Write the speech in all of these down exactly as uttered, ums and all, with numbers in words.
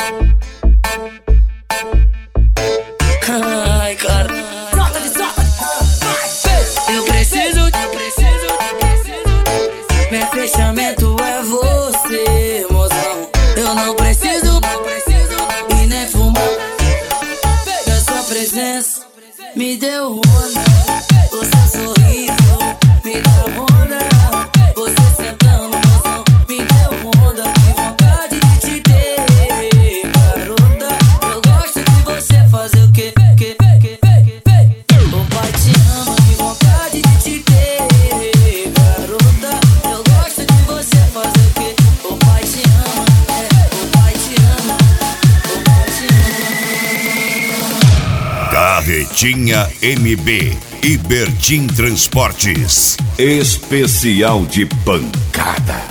Ai, cara. Eu preciso, eu preciso, meu fechamento é você, mozão. Eu não preciso, não preciso e nem fumar. Da sua presença me deu onda. O seu sorriso me deu onda. Você sentando, mozão, me deu onda. Que vontade de te ter, garota. Eu gosto de você fazer o que, que, que, que. O pai te ama, que vontade de te ter, garota. Eu gosto de você fazer o que. O pai te ama, é, o pai te ama, o pai te ama. Carretinha M B e Bertin Transportes. Especial de pancada.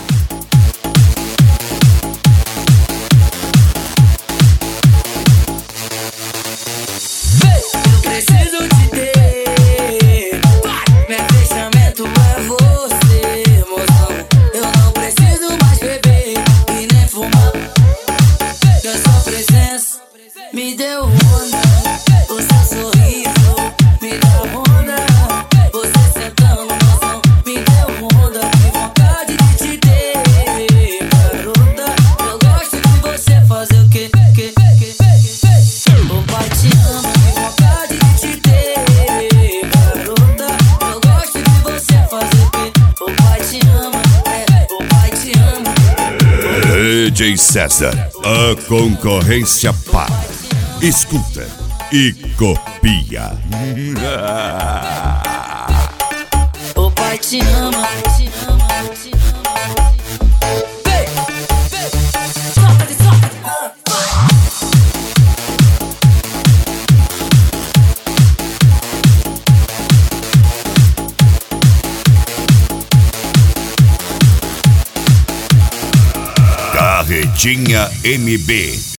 Eu preciso te ter, meu fechamento é você, mozão. Eu não preciso mais beber e nem fumar. Da sua presença me deu onda. O seu sorriso me deu onda. Você sentando, mozão, me deu onda. Que vontade de te ter, garota. Eu gosto de você fazer o que, que, que, que. O pai te ama, que vontade de te ter, garota. Eu gosto de você fazer o que. O pai te ama, é, o pai te ama. D J César, a concorrência para. Escuta e copia. O pai te ama, te ama, te ama. Vem, vem, solta de solta. Carretinha M B